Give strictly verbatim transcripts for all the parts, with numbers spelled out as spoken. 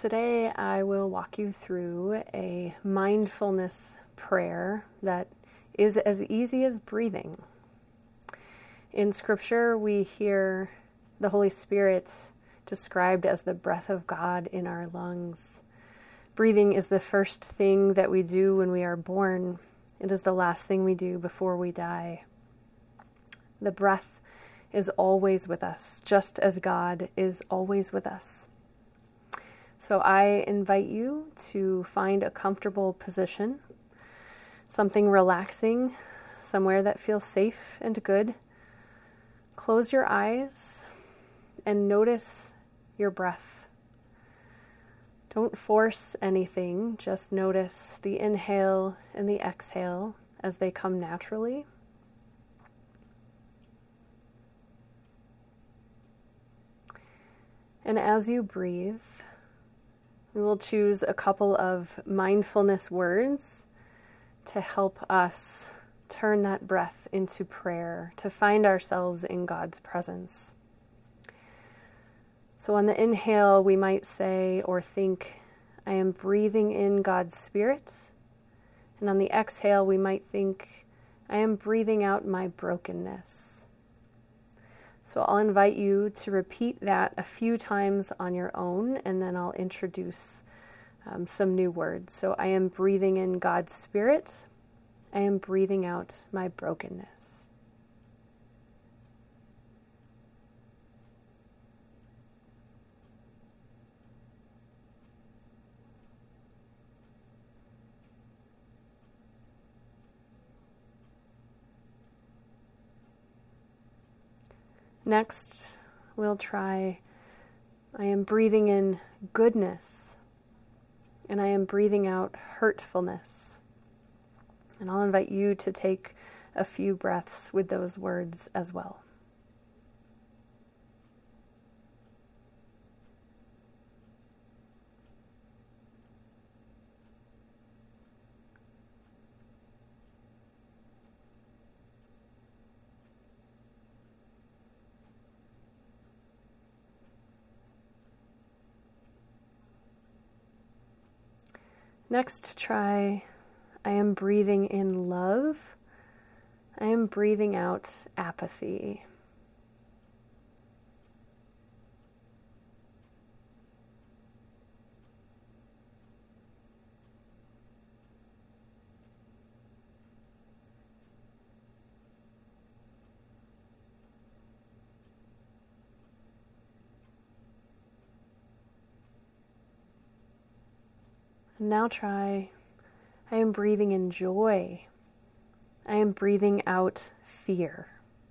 Today I will walk you through a mindfulness prayer that is as easy as breathing. In Scripture, we hear the Holy Spirit described as the breath of God in our lungs. Breathing is the first thing that we do when we are born. It is the last thing we do before we die. The breath is always with us, just as God is always with us. So I invite you to find a comfortable position, something relaxing, somewhere that feels safe and good. Close your eyes and notice your breath. Don't force anything, just notice the inhale and the exhale as they come naturally. And as you breathe, we will choose a couple of mindfulness words to help us turn that breath into prayer, to find ourselves in God's presence. So on the inhale, we might say or think, I am breathing in God's Spirit. And on the exhale, we might think, I am breathing out my brokenness. So I'll invite you to repeat that a few times on your own, and then I'll introduce um, some new words. So I am breathing in God's Spirit. I am breathing out my brokenness. Next, we'll try, I am breathing in goodness, and I am breathing out hurtfulness. And I'll invite you to take a few breaths with those words as well. Next, try, I am breathing in love. I am breathing out apathy. Now try, I am breathing in joy. I am breathing out fear.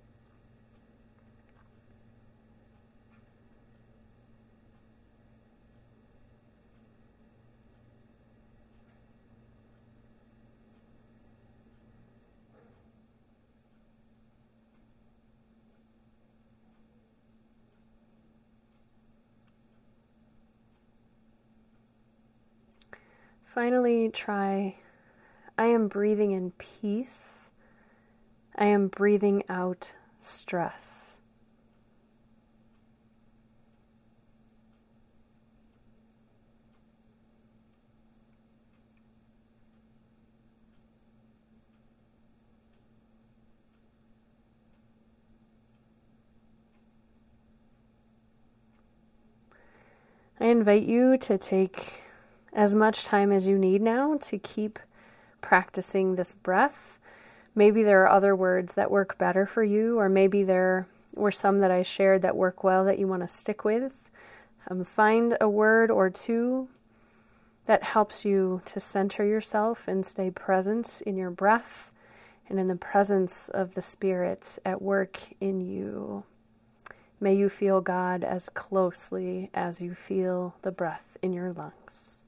Finally, try, I am breathing in peace. I am breathing out stress. I invite you to take as much time as you need now to keep practicing this breath. Maybe there are other words that work better for you, or maybe there were some that I shared that work well that you want to stick with. Um, find a word or two that helps you to center yourself and stay present in your breath and in the presence of the Spirit at work in you. May you feel God as closely as you feel the breath in your lungs.